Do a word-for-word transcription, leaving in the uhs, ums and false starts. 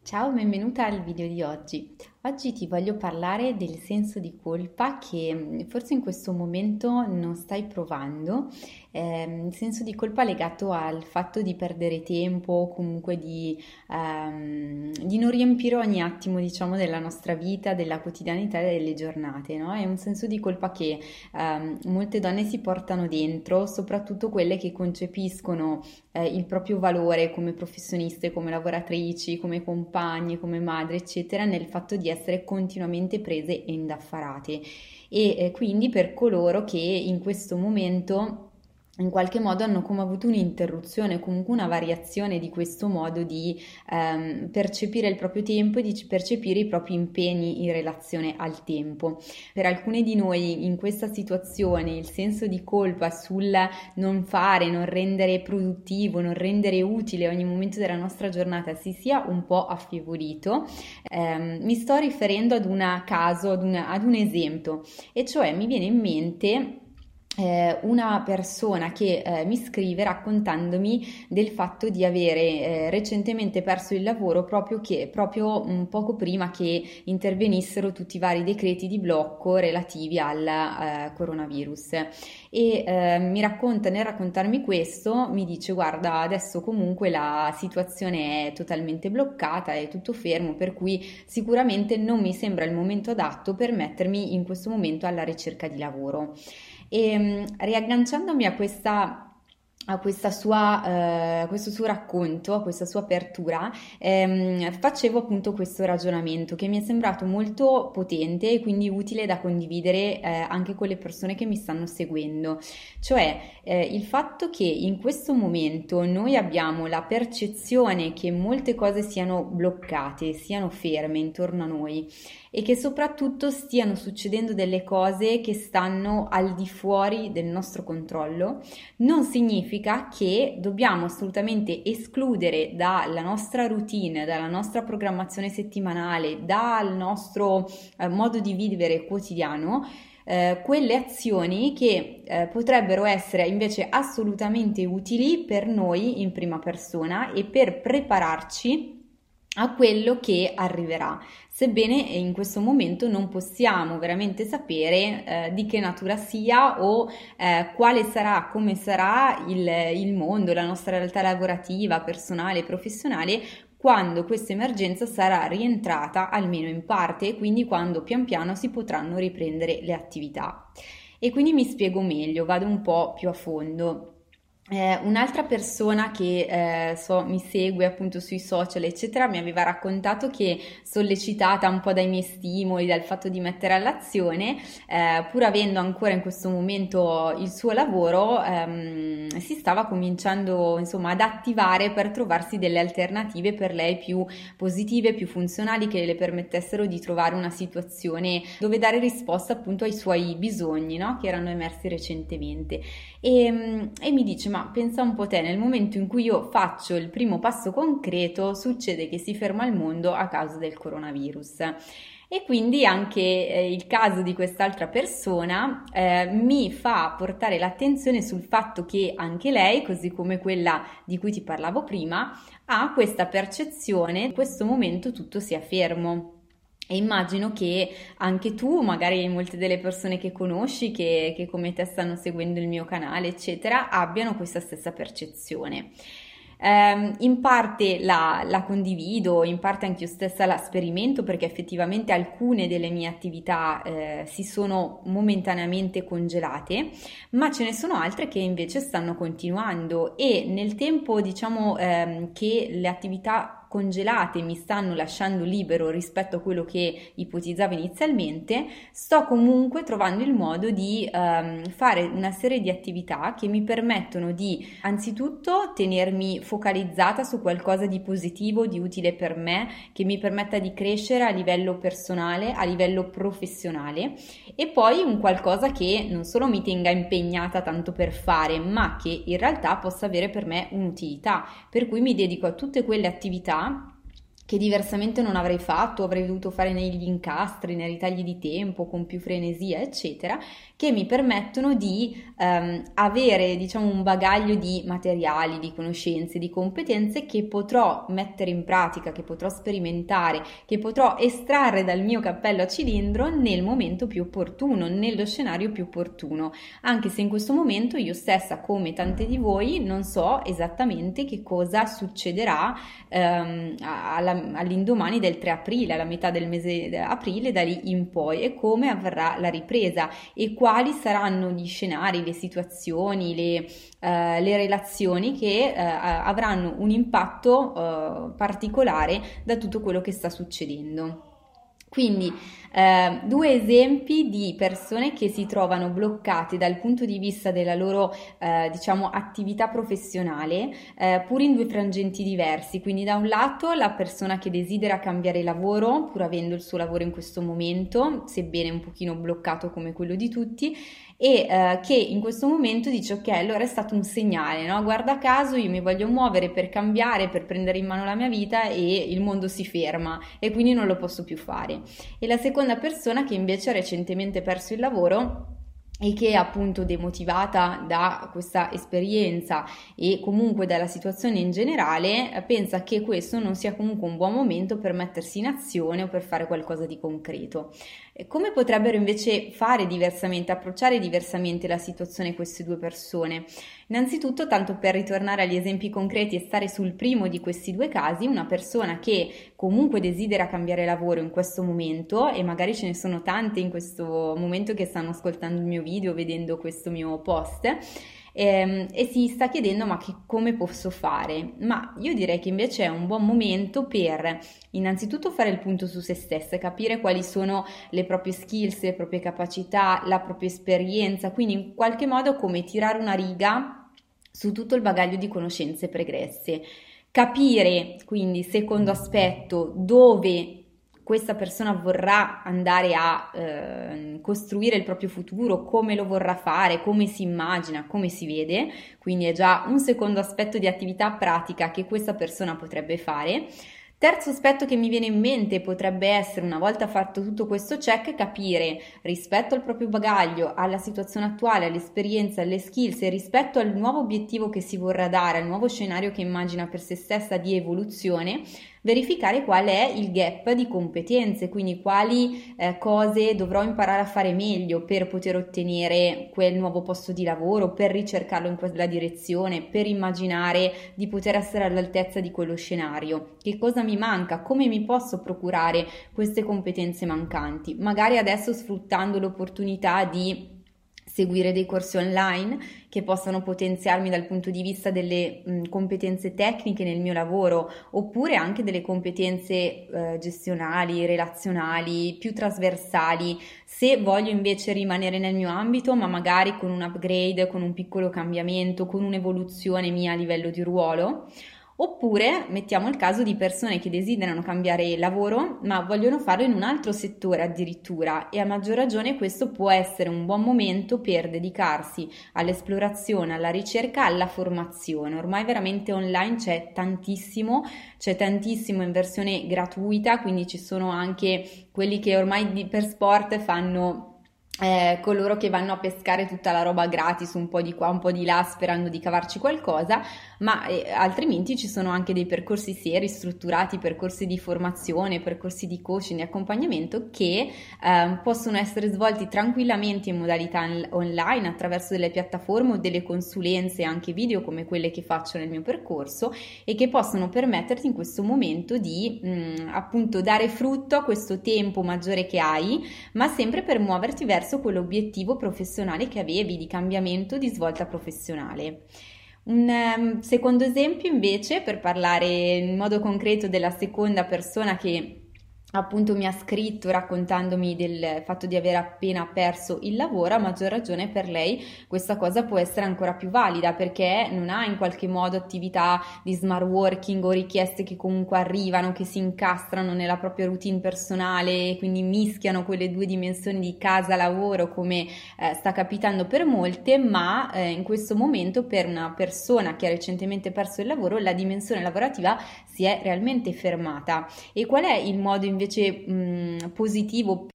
Ciao, benvenuta al video di oggi. Oggi ti voglio parlare del senso di colpa che mm, forse in questo momento non stai provando, ehm, il senso di colpa legato al fatto di perdere tempo o comunque di, ehm, di non riempire ogni attimo, diciamo, della nostra vita, della quotidianità e delle giornate, no? È un senso di colpa che ehm, molte donne si portano dentro, soprattutto quelle che concepiscono eh, il proprio valore come professioniste, come lavoratrici, come compagne, come madri, eccetera, nel fatto di essere continuamente prese e indaffarate. E eh, quindi per coloro che in questo momento in qualche modo hanno come avuto un'interruzione, comunque una variazione di questo modo di ehm, percepire il proprio tempo e di percepire i propri impegni in relazione al tempo. Per alcune di noi in questa situazione il senso di colpa sul non fare, non rendere produttivo, non rendere utile ogni momento della nostra giornata si sia un po' affievolito. Eh, mi sto riferendo ad un caso, ad un, ad un esempio, e cioè mi viene in mente eh, una persona che eh, mi scrive raccontandomi del fatto di avere eh, recentemente perso il lavoro proprio, che, proprio un poco prima che intervenissero tutti i vari decreti di blocco relativi al eh, coronavirus. E eh, mi racconta, nel raccontarmi questo, mi dice: guarda, adesso comunque la situazione è totalmente bloccata, è tutto fermo, per cui sicuramente non mi sembra il momento adatto per mettermi in questo momento alla ricerca di lavoro. E mh, riagganciandomi a questa a questa sua, eh, a questo suo racconto, a questa sua apertura, ehm, facevo appunto questo ragionamento che mi è sembrato molto potente e quindi utile da condividere eh, anche con le persone che mi stanno seguendo. Cioè, eh, il fatto che in questo momento noi abbiamo la percezione che molte cose siano bloccate, siano ferme intorno a noi e che soprattutto stiano succedendo delle cose che stanno al di fuori del nostro controllo, non significa che dobbiamo assolutamente escludere dalla nostra routine, dalla nostra programmazione settimanale, dal nostro eh, modo di vivere quotidiano, eh, quelle azioni che eh, potrebbero essere invece assolutamente utili per noi in prima persona e per prepararci a quello che arriverà, sebbene in questo momento non possiamo veramente sapere eh, di che natura sia o eh, quale sarà, come sarà il, il mondo, la nostra realtà lavorativa, personale, professionale, quando questa emergenza sarà rientrata almeno in parte e quindi quando pian piano si potranno riprendere le attività. E quindi mi spiego meglio, vado un po' più a fondo. Eh, un'altra persona che eh, so, mi segue appunto sui social, eccetera, mi aveva raccontato che, sollecitata un po' dai miei stimoli, dal fatto di mettere all'azione, eh, pur avendo ancora in questo momento il suo lavoro, ehm, si stava cominciando insomma ad attivare per trovarsi delle alternative per lei più positive, più funzionali, che le permettessero di trovare una situazione dove dare risposta appunto ai suoi bisogni, no? Che erano emersi recentemente. E, e mi dice: ma pensa un po' te, nel momento in cui io faccio il primo passo concreto, succede che si ferma il mondo a causa del coronavirus. E quindi anche eh, il caso di quest'altra persona eh, mi fa portare l'attenzione sul fatto che anche lei, così come quella di cui ti parlavo prima, ha questa percezione, in questo momento tutto sia fermo. E immagino che anche tu, magari molte delle persone che conosci, che, che come te stanno seguendo il mio canale, eccetera, abbiano questa stessa percezione. Um, in parte la, la condivido, in parte anche io stessa la sperimento, perché effettivamente alcune delle mie attività eh, si sono momentaneamente congelate, ma ce ne sono altre che invece stanno continuando e nel tempo, diciamo, ehm, che le attività congelate mi stanno lasciando libero rispetto a quello che ipotizzavo inizialmente, sto comunque trovando il modo di ehm, fare una serie di attività che mi permettono di anzitutto tenermi focalizzata su qualcosa di positivo, di utile per me, che mi permetta di crescere a livello personale, a livello professionale, e poi un qualcosa che non solo mi tenga impegnata tanto per fare, ma che in realtà possa avere per me un'utilità, per cui mi dedico a tutte quelle attività che diversamente non avrei fatto, avrei dovuto fare negli incastri, nei ritagli di tempo, con più frenesia, eccetera, che mi permettono di ehm, avere, diciamo, un bagaglio di materiali, di conoscenze, di competenze che potrò mettere in pratica, che potrò sperimentare, che potrò estrarre dal mio cappello a cilindro nel momento più opportuno, nello scenario più opportuno, anche se in questo momento io stessa, come tante di voi, non so esattamente che cosa succederà ehm, alla all'indomani del tre aprile, alla metà del mese di aprile, da lì in poi, e come avverrà la ripresa e quali saranno gli scenari, le situazioni, le, eh, le relazioni che eh, avranno un impatto eh, particolare da tutto quello che sta succedendo. Quindi eh, due esempi di persone che si trovano bloccate dal punto di vista della loro eh, diciamo attività professionale, eh, pur in due frangenti diversi. Quindi da un lato la persona che desidera cambiare lavoro pur avendo il suo lavoro in questo momento, sebbene un pochino bloccato come quello di tutti, e eh, che in questo momento dice: ok, allora è stato un segnale, no? Guarda caso, io mi voglio muovere per cambiare, per prendere in mano la mia vita, e il mondo si ferma e quindi non lo posso più fare. E la seconda persona che invece ha recentemente perso il lavoro e che è appunto demotivata da questa esperienza e comunque dalla situazione in generale, pensa che questo non sia comunque un buon momento per mettersi in azione o per fare qualcosa di concreto. Come potrebbero invece fare diversamente, approcciare diversamente la situazione queste due persone? Innanzitutto, tanto per ritornare agli esempi concreti e stare sul primo di questi due casi, una persona che comunque desidera cambiare lavoro in questo momento, e magari ce ne sono tante in questo momento che stanno ascoltando il mio video, vedendo questo mio post, ehm, e si sta chiedendo: ma che, come posso fare? Ma io direi che invece è un buon momento per innanzitutto fare il punto su se stessa, capire quali sono le proprie skills, le proprie capacità, la propria esperienza, quindi in qualche modo come tirare una riga su tutto il bagaglio di conoscenze pregresse. Capire, quindi, secondo aspetto, dove questa persona vorrà andare a eh, costruire il proprio futuro, come lo vorrà fare, come si immagina, come si vede, quindi è già un secondo aspetto di attività pratica che questa persona potrebbe fare. Terzo aspetto che mi viene in mente potrebbe essere, una volta fatto tutto questo check, capire rispetto al proprio bagaglio, alla situazione attuale, all'esperienza, alle skills e rispetto al nuovo obiettivo che si vorrà dare, al nuovo scenario che immagina per se stessa di evoluzione, verificare qual è il gap di competenze, quindi quali eh, cose dovrò imparare a fare meglio per poter ottenere quel nuovo posto di lavoro, per ricercarlo in quella direzione, per immaginare di poter essere all'altezza di quello scenario. Che cosa mi manca? Come mi posso procurare queste competenze mancanti? Magari adesso sfruttando l'opportunità di seguire dei corsi online che possano potenziarmi dal punto di vista delle mh, competenze tecniche nel mio lavoro, oppure anche delle competenze eh, gestionali, relazionali, più trasversali, se voglio invece rimanere nel mio ambito, ma magari con un upgrade, con un piccolo cambiamento, con un'evoluzione mia a livello di ruolo. Oppure mettiamo il caso di persone che desiderano cambiare lavoro ma vogliono farlo in un altro settore addirittura, e a maggior ragione questo può essere un buon momento per dedicarsi all'esplorazione, alla ricerca, alla formazione. Ormai veramente online c'è tantissimo, c'è tantissimo in versione gratuita, quindi ci sono anche quelli che ormai per sport fanno Eh, coloro che vanno a pescare tutta la roba gratis, un po' di qua, un po' di là, sperando di cavarci qualcosa, ma eh, altrimenti ci sono anche dei percorsi seri, strutturati, percorsi di formazione, percorsi di coaching, di accompagnamento che eh, possono essere svolti tranquillamente in modalità online attraverso delle piattaforme o delle consulenze anche video come quelle che faccio nel mio percorso, e che possono permetterti in questo momento di mh, appunto dare frutto a questo tempo maggiore che hai, ma sempre per muoverti verso quell'obiettivo professionale che avevi, di cambiamento, di svolta professionale. Un um, secondo esempio invece, per parlare in modo concreto della seconda persona che appunto mi ha scritto raccontandomi del fatto di aver appena perso il lavoro, a maggior ragione per lei questa cosa può essere ancora più valida perché non ha in qualche modo attività di smart working o richieste che comunque arrivano, che si incastrano nella propria routine personale e quindi mischiano quelle due dimensioni di casa-lavoro come eh, sta capitando per molte, ma eh, in questo momento per una persona che ha recentemente perso il lavoro la dimensione lavorativa si è realmente fermata. E qual è il modo invece mh, positivo